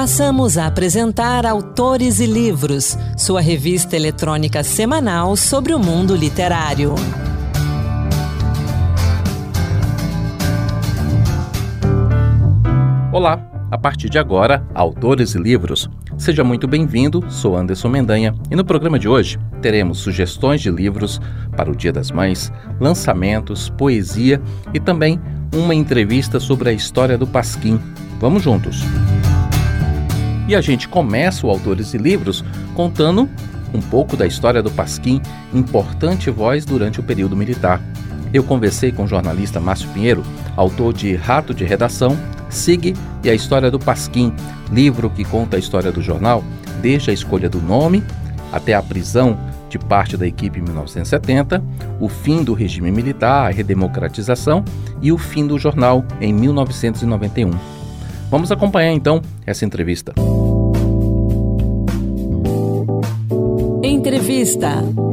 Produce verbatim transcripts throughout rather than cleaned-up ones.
Passamos a apresentar Autores e Livros, sua revista eletrônica semanal sobre o mundo literário. Olá, a partir de agora, Autores e Livros. Seja muito bem-vindo, sou Anderson Mendanha e no programa de hoje teremos sugestões de livros para o Dia das Mães, lançamentos, poesia e também uma entrevista sobre a história do Pasquim. Vamos juntos! E a gente começa o Autores e Livros contando um pouco da história do Pasquim, importante voz durante o período militar. Eu conversei com o jornalista Márcio Pinheiro, autor de Rato de Redação, Sig e a História do Pasquim, livro que conta a história do jornal, desde a escolha do nome até a prisão de parte da equipe em mil novecentos e setenta, o fim do regime militar, a redemocratização e o fim do jornal em mil novecentos e noventa e um. Vamos acompanhar então essa entrevista. Entrevista.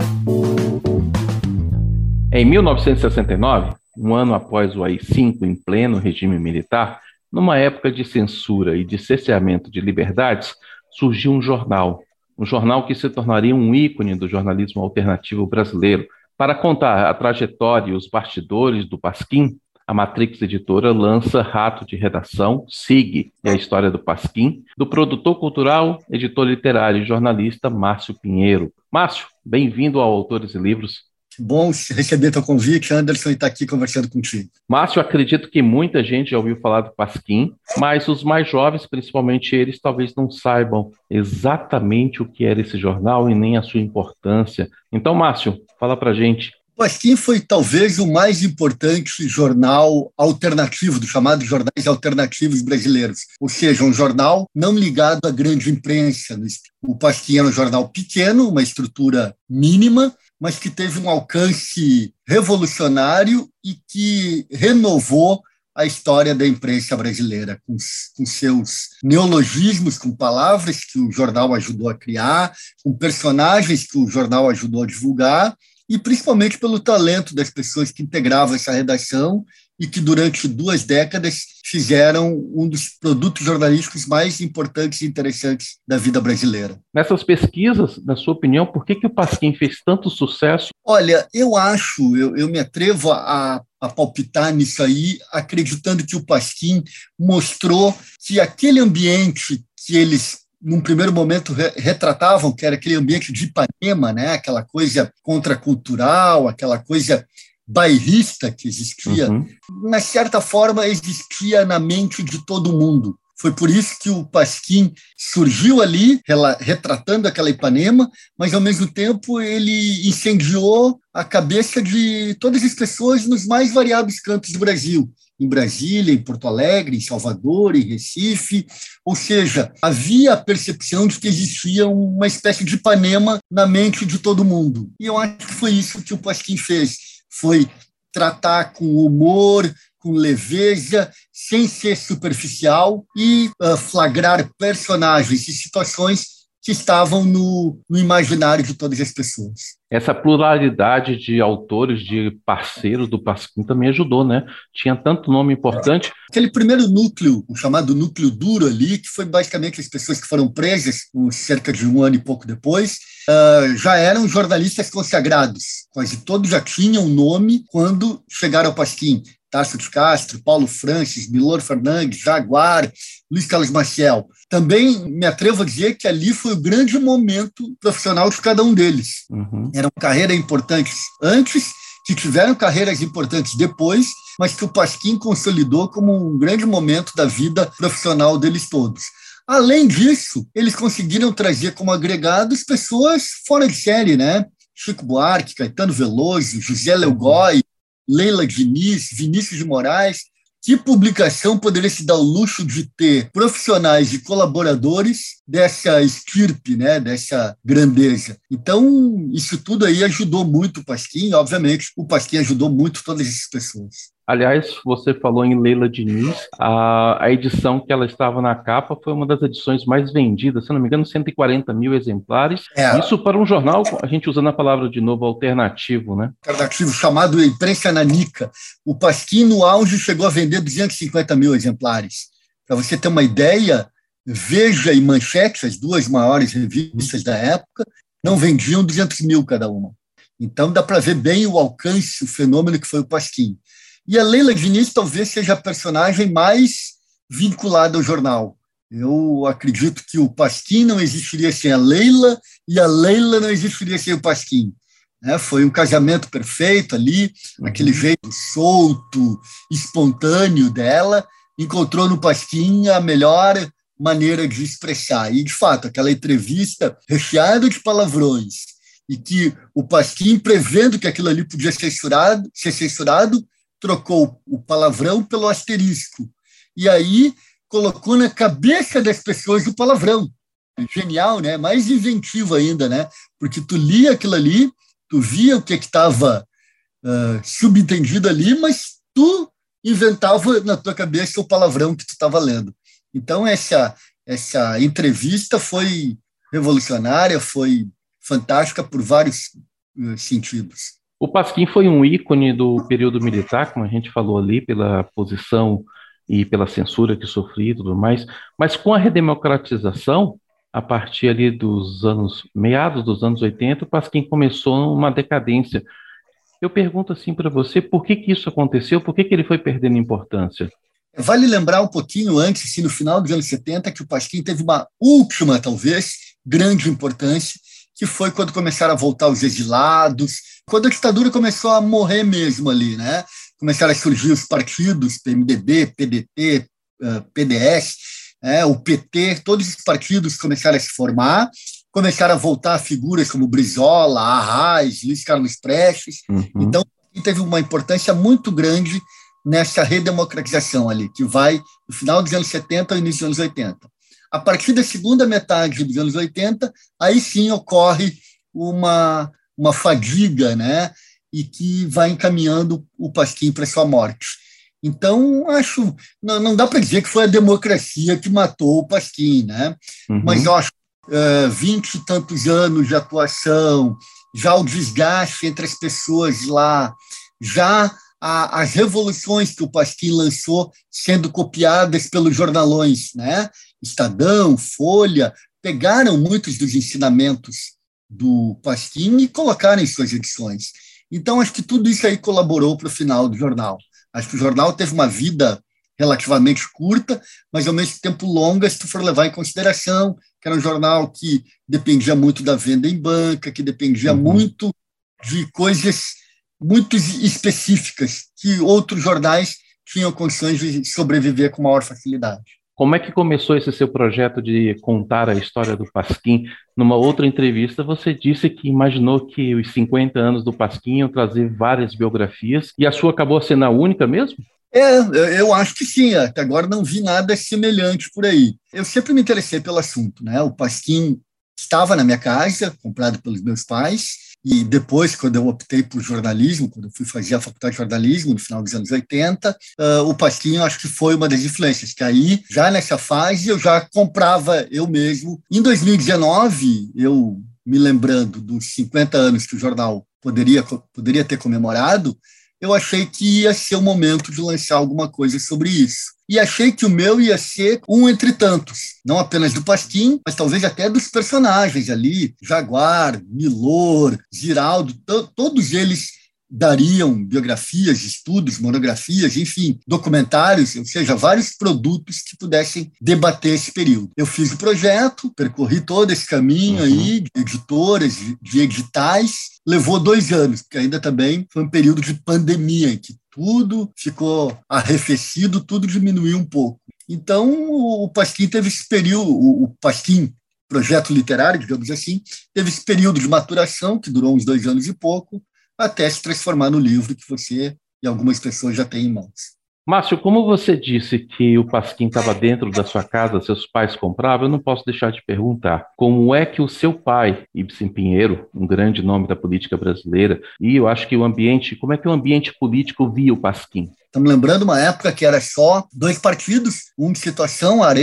Em mil novecentos e sessenta e nove, um ano após o A I cinco em pleno regime militar, numa época de censura e de cerceamento de liberdades, surgiu um jornal, um jornal que se tornaria um ícone do jornalismo alternativo brasileiro. Para contar a trajetória e os bastidores do Pasquim, a Matrix Editora lança Rato de Redação, Sig e a História do Pasquim, do produtor cultural, editor literário e jornalista Márcio Pinheiro. Márcio, bem-vindo ao Autores e Livros. Bom receber teu convite, Anderson, e estar aqui conversando contigo. Márcio, acredito que muita gente já ouviu falar do Pasquim, mas os mais jovens, principalmente eles, talvez não saibam exatamente o que era esse jornal e nem a sua importância. Então, Márcio, fala pra gente. O Pasquim foi talvez o mais importante jornal alternativo, dos chamados jornais alternativos brasileiros, ou seja, um jornal não ligado à grande imprensa. O Pasquim era um jornal pequeno, uma estrutura mínima, mas que teve um alcance revolucionário e que renovou a história da imprensa brasileira, com, com seus neologismos, com palavras que o jornal ajudou a criar, com personagens que o jornal ajudou a divulgar, e principalmente pelo talento das pessoas que integravam essa redação e que durante duas décadas fizeram um dos produtos jornalísticos mais importantes e interessantes da vida brasileira. Nessas pesquisas, na sua opinião, por que, que o Pasquim fez tanto sucesso? Olha, eu acho, eu, eu me atrevo a, a palpitar nisso aí, acreditando que o Pasquim mostrou que aquele ambiente que eles num primeiro momento, retratavam, que era aquele ambiente de Ipanema, né? Aquela coisa contracultural, aquela coisa bairrista que existia, uhum. Na certa forma, existia na mente de todo mundo. Foi por isso que o Pasquim surgiu ali, retratando aquela Ipanema, mas, ao mesmo tempo, ele incendiou a cabeça de todas as pessoas nos mais variados cantos do Brasil. Em Brasília, em Porto Alegre, em Salvador, em Recife. Ou seja, havia a percepção de que existia uma espécie de Ipanema na mente de todo mundo. E eu acho que foi isso que o Pasquim fez. Foi tratar com humor, com leveza, sem ser superficial e uh, flagrar personagens e situações que estavam no, no imaginário de todas as pessoas. Essa pluralidade de autores, de parceiros do Pasquim também ajudou, né? Tinha tanto nome importante. Aquele primeiro núcleo, o chamado núcleo duro ali, que foi basicamente as pessoas que foram presas cerca de um ano e pouco depois, uh, já eram jornalistas consagrados. Quase todos já tinham nome quando chegaram ao Pasquim. Tasso de Castro, Paulo Francis, Milor Fernandes, Jaguar, Luiz Carlos Maciel. Também me atrevo a dizer que ali foi o grande momento profissional de cada um deles. Uhum. Eram carreiras importantes antes, que tiveram carreiras importantes depois, mas que o Pasquim consolidou como um grande momento da vida profissional deles todos. Além disso, eles conseguiram trazer como agregados pessoas fora de série, né? Chico Buarque, Caetano Veloso, José Léo Goy, Leila Diniz, Vinícius de Moraes. Que publicação poderia se dar o luxo de ter profissionais e colaboradores dessa estirpe, né, dessa grandeza? Então, isso tudo aí ajudou muito o Pasquim. Obviamente, o Pasquim ajudou muito todas essas pessoas. Aliás, você falou em Leila Diniz, a, a edição que ela estava na capa foi uma das edições mais vendidas, se não me engano, cento e quarenta mil exemplares. É. Isso para um jornal, a gente usando a palavra de novo, alternativo, né? Alternativo, chamado Imprensa Nanica. O Pasquim, no auge, chegou a vender duzentos e cinquenta mil exemplares. Para você ter uma ideia, Veja e Manchete, as duas maiores revistas da época, não vendiam duzentos mil cada uma. Então dá para ver bem o alcance, o fenômeno que foi o Pasquim. E a Leila Diniz talvez seja a personagem mais vinculada ao jornal. Eu acredito que o Pasquim não existiria sem a Leila e a Leila não existiria sem o Pasquim. É, foi um casamento perfeito ali, uhum. Aquele jeito solto, espontâneo dela, encontrou no Pasquim a melhor maneira de expressar. E, de fato, aquela entrevista recheada de palavrões e que o Pasquim, prevendo que aquilo ali podia ser censurado, ser censurado, trocou o palavrão pelo asterisco. E aí colocou na cabeça das pessoas o palavrão. Genial, né? Mais inventivo ainda, né? Porque tu lia aquilo ali, tu via o que estava uh, subentendido ali, mas tu inventava na tua cabeça o palavrão que tu estava lendo. Então, essa, essa entrevista foi revolucionária, foi fantástica por vários uh, sentidos. O Pasquim foi um ícone do período militar, como a gente falou ali, pela posição e pela censura que sofria e tudo mais, mas com a redemocratização, a partir ali dos anos, meados dos anos oitenta, o Pasquim começou uma decadência. Eu pergunto assim para você, por que que isso aconteceu? Por que que ele foi perdendo importância? Vale lembrar um pouquinho antes, assim, no final dos anos setenta, que o Pasquim teve uma última, talvez, grande importância, que foi quando começaram a voltar os exilados, quando a ditadura começou a morrer mesmo ali, né? Começaram a surgir os partidos, P M D B, P D T, P D S, é, o P T, todos os partidos começaram a se formar, começaram a voltar figuras como Brizola, Arraes, Luiz Carlos Prestes. Uhum. Então, teve uma importância muito grande nessa redemocratização ali, que vai do final dos anos setenta ao início dos anos oitenta. A partir da segunda metade dos anos oitenta, aí sim ocorre uma, uma fadiga, né, e que vai encaminhando o Pasquim para sua morte. Então, acho, não, não dá para dizer que foi a democracia que matou o Pasquim, né? Uhum. Mas eu acho uh, vinte e tantos anos de atuação, já o desgaste entre as pessoas lá, já a, as revoluções que o Pasquim lançou sendo copiadas pelos jornalões, né? Estadão, Folha, pegaram muitos dos ensinamentos do Pasquim e colocaram em suas edições. Então, acho que tudo isso aí colaborou para o final do jornal. Acho que o jornal teve uma vida relativamente curta, mas ao mesmo tempo longa, se tu for levar em consideração que era um jornal que dependia muito da venda em banca, que dependia uhum. muito de coisas muito específicas, que outros jornais tinham condições de sobreviver com maior facilidade. Como é que começou esse seu projeto de contar a história do Pasquim? Numa outra entrevista, você disse que imaginou que os cinquenta anos do Pasquim iam trazer várias biografias, e a sua acabou sendo a única mesmo? É, eu acho que sim. Até agora não vi nada semelhante por aí. Eu sempre me interessei pelo assunto, né? O Pasquim estava na minha casa, comprado pelos meus pais, e depois, quando eu optei por jornalismo, quando eu fui fazer a faculdade de jornalismo, no final dos anos oitenta, uh, o Pasquim, eu acho que foi uma das influências, que aí, já nessa fase, eu já comprava eu mesmo. Em dois mil e dezenove, eu me lembrando dos cinquenta anos que o jornal poderia, poderia ter comemorado, eu achei que ia ser o momento de lançar alguma coisa sobre isso. E achei que o meu ia ser um entre tantos, não apenas do Pasquim, mas talvez até dos personagens ali, Jaguar, Milor, Ziraldo, to- todos eles dariam biografias, estudos, monografias, enfim, documentários, ou seja, vários produtos que pudessem debater esse período. Eu fiz o projeto, percorri todo esse caminho uhum. aí, de editoras, de, de editais, levou dois anos, porque ainda também foi um período de pandemia, em que tudo ficou arrefecido, tudo diminuiu um pouco. Então, o Pasquim teve esse período, o Pasquim, projeto literário, digamos assim, teve esse período de maturação, que durou uns dois anos e pouco, até se transformar no livro que você e algumas pessoas já têm em mãos. Márcio, como você disse que o Pasquim estava dentro da sua casa, seus pais compravam, eu não posso deixar de perguntar, como é que o seu pai, Ibsen Pinheiro, um grande nome da política brasileira, e eu acho que o ambiente, como é que o ambiente político via o Pasquim? Estamos lembrando uma época que era só dois partidos, um de situação, a Arena,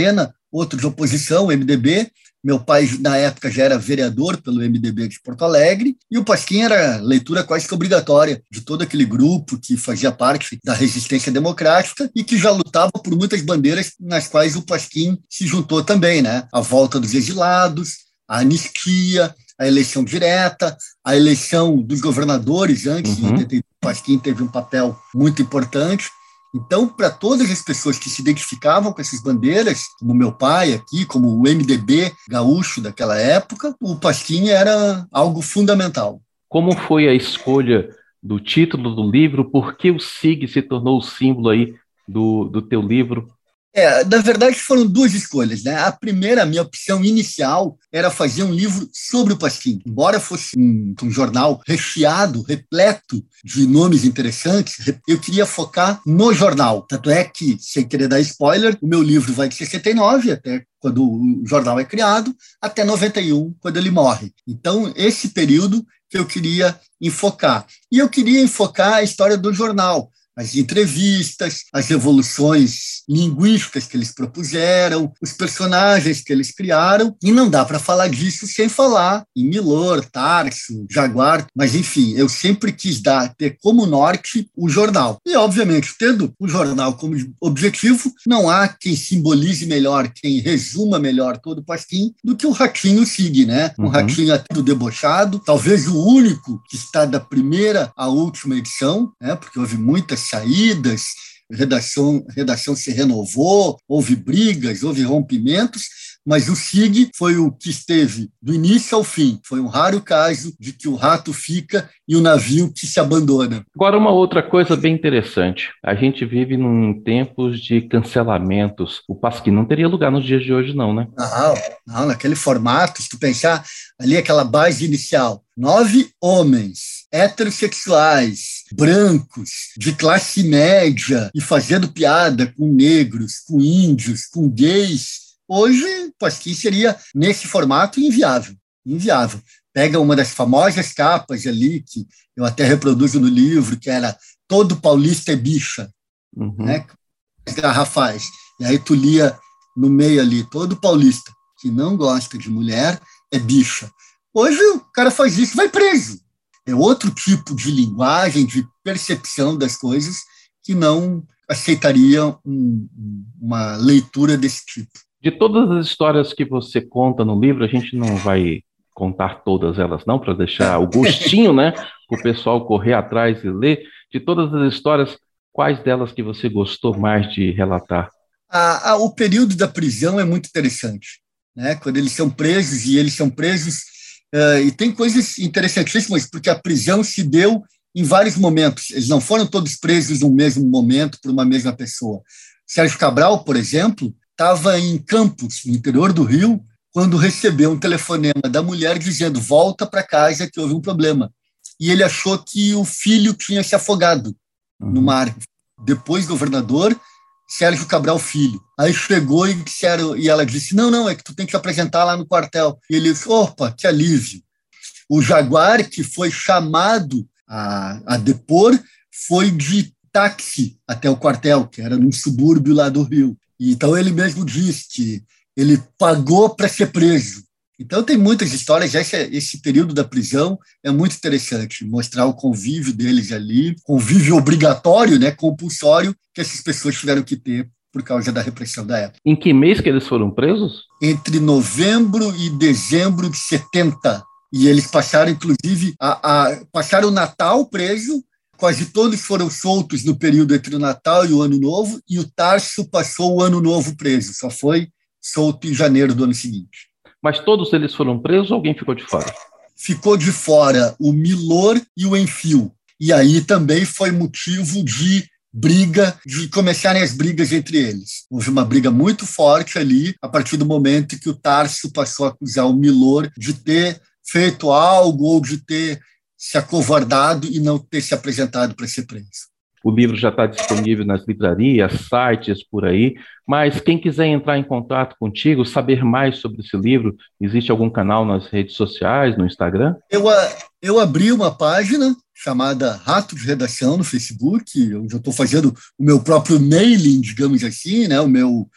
outro de oposição, o M D B. Meu pai, na época, já era vereador pelo M D B de Porto Alegre, e o Pasquim era leitura quase que obrigatória de todo aquele grupo que fazia parte da resistência democrática e que já lutava por muitas bandeiras nas quais o Pasquim se juntou também, né? A volta dos exilados, a anistia, a eleição direta, a eleição dos governadores antes, uhum. em o Pasquim teve um papel muito importante. Então, para todas as pessoas que se identificavam com essas bandeiras, como meu pai aqui, como o M D B gaúcho daquela época, o Pasquim era algo fundamental. Como foi a escolha do título do livro? Por que o S I G se tornou o símbolo aí do, do teu livro? É, na verdade, foram duas escolhas, né? A primeira, a minha opção inicial, era fazer um livro sobre o Pasquim. Embora fosse um, um jornal recheado, repleto de nomes interessantes, eu queria focar no jornal. Tanto é que, sem querer dar spoiler, o meu livro vai de sessenta e nove, até quando o jornal é criado, até noventa e um, quando ele morre. Então, esse período que eu queria enfocar. E eu queria enfocar a história do jornal, as entrevistas, as evoluções linguísticas que eles propuseram, os personagens que eles criaram, e não dá para falar disso sem falar em Milor, Tarso, Jaguar, mas enfim, eu sempre quis dar, ter como norte o jornal. E, obviamente, tendo o jornal como objetivo, não há quem simbolize melhor, quem resuma melhor todo o Pasquim do que o Ratinho S I G, né? Um uhum. Ratinho até do debochado, talvez o único que está da primeira à última edição, né? Porque houve muitas saídas, redação, redação se renovou, houve brigas, houve rompimentos, mas o S I G foi o que esteve do início ao fim. Foi um raro caso de que o rato fica e o navio que se abandona. Agora, uma outra coisa bem interessante. A gente vive num tempos de cancelamentos. O Pasquim não teria lugar nos dias de hoje, não, né? Não, não, naquele formato, se tu pensar ali aquela base inicial, nove homens heterossexuais, brancos, de classe média, e fazendo piada com negros, com índios, com gays, hoje, Pasquim seria, nesse formato, inviável. Inviável. Pega uma das famosas capas ali, que eu até reproduzo no livro, que era Todo Paulista é Bicha, uhum. né? As garrafais. E aí tu lia no meio ali, todo paulista que não gosta de mulher é bicha. Hoje o cara faz isso, vai preso. É outro tipo de linguagem, de percepção das coisas que não aceitaria um, uma leitura desse tipo. De todas as histórias que você conta no livro, a gente não vai contar todas elas não, para deixar o gostinho, né, para o pessoal correr atrás e ler. De todas as histórias, quais delas que você gostou mais de relatar? A, a, o período da prisão é muito interessante, né? Quando eles são presos, e eles são presos, uh, e tem coisas interessantíssimas, porque a prisão se deu em vários momentos. Eles não foram todos presos no mesmo momento por uma mesma pessoa. Sérgio Cabral, por exemplo, estava em Campos, no interior do Rio, quando recebeu um telefonema da mulher dizendo: volta para casa que houve um problema. E ele achou que o filho tinha se afogado uhum. no mar. Depois, governador, Sérgio Cabral Filho. Aí chegou e, disseram, e ela disse: não, não, é que tu tem que te apresentar lá no quartel. E ele disse: opa, que alívio. O Jaguar, que foi chamado a, a depor, foi de táxi até o quartel, que era num subúrbio lá do Rio. E, então ele mesmo disse que ele pagou para ser preso. Então tem muitas histórias. Esse, esse período da prisão é muito interessante, mostrar o convívio deles ali, convívio obrigatório, né, compulsório, que essas pessoas tiveram que ter por causa da repressão da época. Em que mês que eles foram presos? Entre novembro e dezembro de setenta. E eles passaram, inclusive, a, a, passaram o Natal preso. Quase todos foram soltos no período entre o Natal e o Ano Novo, e o Tarso passou o Ano Novo preso, só foi solto em janeiro do ano seguinte. Mas todos eles foram presos ou alguém ficou de fora? Ficou de fora o Milor e o Enfio. E aí também foi motivo de briga, de começarem as brigas entre eles. Houve uma briga muito forte ali, a partir do momento que o Tarso passou a acusar o Milor de ter feito algo ou de ter se acovardado e não ter se apresentado para ser preso. O livro já está disponível nas livrarias, sites, por aí, mas quem quiser entrar em contato contigo, saber mais sobre esse livro, existe algum canal nas redes sociais, no Instagram? Eu, eu abri uma página chamada Rato de Redação no Facebook, onde eu estou fazendo o meu próprio mailing, digamos assim, né? o, meu,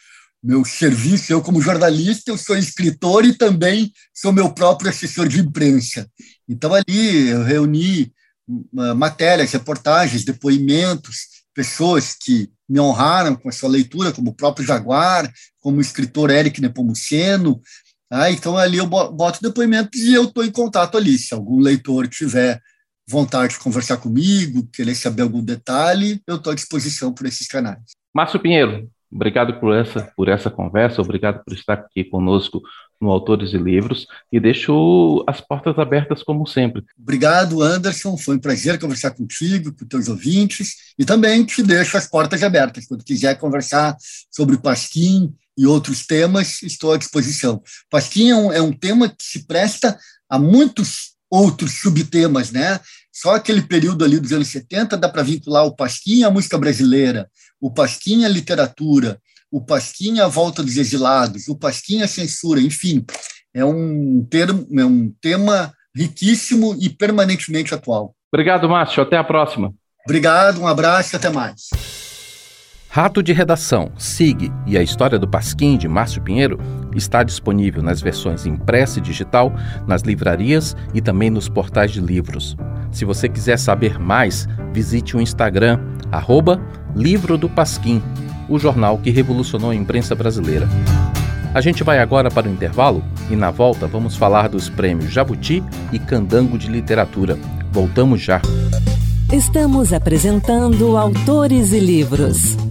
meu serviço. Eu, como jornalista, eu sou escritor e também sou meu próprio assessor de imprensa. Então, ali eu reuni uh, matérias, reportagens, depoimentos, pessoas que me honraram com a sua leitura, como o próprio Jaguar, como o escritor Éric Nepomuceno. Ah, então, ali eu boto depoimentos e eu estou em contato ali. Se algum leitor tiver vontade de conversar comigo, querer saber algum detalhe, eu estou à disposição por esses canais. Márcio Pinheiro, obrigado por essa, por essa conversa, obrigado por estar aqui conosco no Autores e Livros, e deixo as portas abertas como sempre. Obrigado, Anderson, foi um prazer conversar contigo, com teus ouvintes, e também te deixo as portas abertas. Quando quiser conversar sobre o Pasquim e outros temas, estou à disposição. Pasquim é um, é um tema que se presta a muitos outros subtemas, né? Só aquele período ali dos anos setenta dá para vincular o Pasquim à música brasileira, o Pasquim à literatura, o Pasquim à volta dos exilados, o Pasquim à censura, enfim, é um, termo, é um tema riquíssimo e permanentemente atual. Obrigado, Márcio. Até a próxima. Obrigado, um abraço e até mais. Rato de Redação, S I G e a História do Pasquim, de Márcio Pinheiro, está disponível nas versões impressa e digital, nas livrarias e também nos portais de livros. Se você quiser saber mais, visite o Instagram, arroba Livro do Pasquim, o jornal que revolucionou a imprensa brasileira. A gente vai agora para o intervalo e, na volta, vamos falar dos prêmios Jabuti e Candango de Literatura. Voltamos já. Estamos apresentando Autores e Livros.